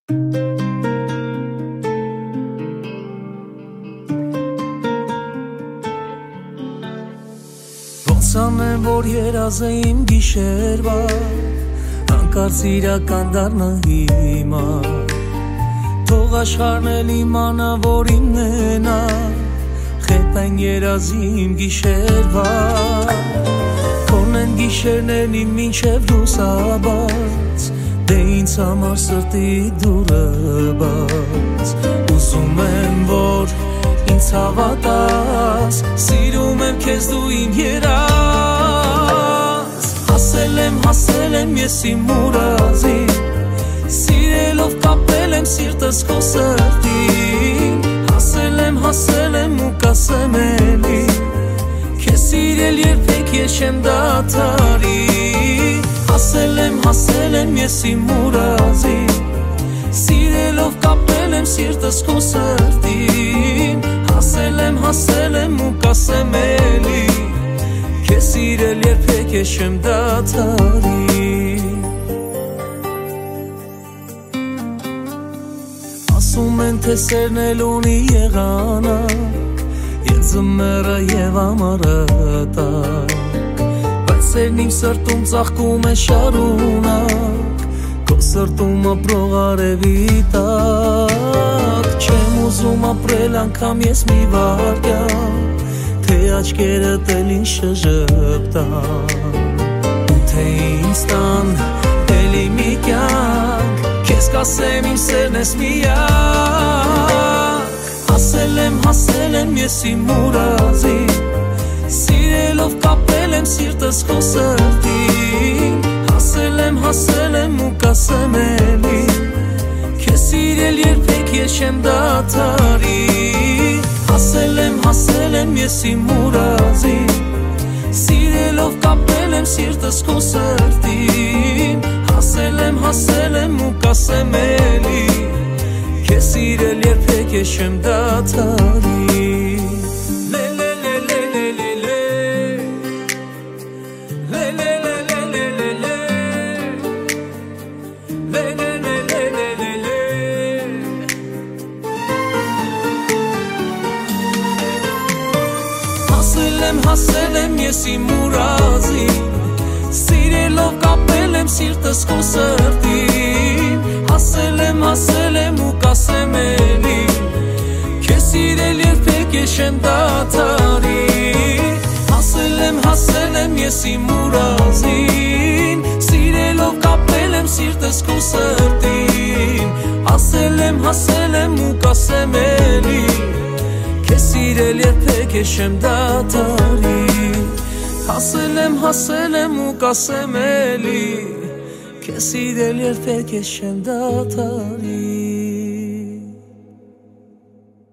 Ոնց անեմ, որ երազ է իմ գիշերվա, հանկարծ իրական դառնա հիմա, թող աշխարհն էլ իմանա, որ իմն է նա, խենթային երազի իմ գիշերվա, քոնեն գիշերներն իմ մինչև լուսաբաց, դե ինձ համար սրտի դուրը բաց, ուզում եմ, որ ինձ հավատաս, սիրում եմ քեզ դու իմ երազ, հասել եմ ես իմ մուրազին, սիրելով կապել եմ սիրտս քո սրտին, հասել եմ ու կասեմ էլի, քեզ սիրել երբեք ես չեմ դադարի, հասել եմ ես իմ մուրազին, սիրելով կապել եմ սիրտս քո սրտին, հասել եմ ու կասեմ էլի, քեզ սիրել երբեք ես չեմ դադարի, ասում են թե սերն էլ ունի եղանակ, և ձմեռը և ամառը տակ, բայց սերն իմ սրտում ծաղկում է շարունակ, քո սրտում ապրող արևի տակ, չեմ ուզում ապրել անգամ ես մի վայրկյան, թե աչքերդ էլ ինձ շժպտան, ու թե ինձ տան էլի մի կյանք, քեզ կասեմ իմ սերն ես միակ, հասել եմ ես իմ մուրազին, սիրելով կապել եմ սիրտս քո սրտին, հասել եմ ու կասեմ էլի, քեզ սիրել երբեք ես չեմ դադարի, հասել եմ ես իմ մուրազին, սիրելով կապել եմ սիրտս քո սրտին, հասել եմ ու կասեմ էլի, քեզ սիրել երբեք ես չեմ դադարի, հասել եմ ես իմ մուրազին, սիրելով կապել եմ սիրտս քո սրտին, հասել եմ ու կասեմ էլի, քեզ սիրել երբեք ես չեմ դադարի, հասել եմ ես իմ մուրազին, սիրելով կապել եմ սիրտս քո սրտին, հասել եմ ու կասեմ էլի, քեզ սիրել երբեք ես չեմ դադարի, հասել եմ ու կասեմ էլի, քեզ սիրել երբեք ես չեմ դադարի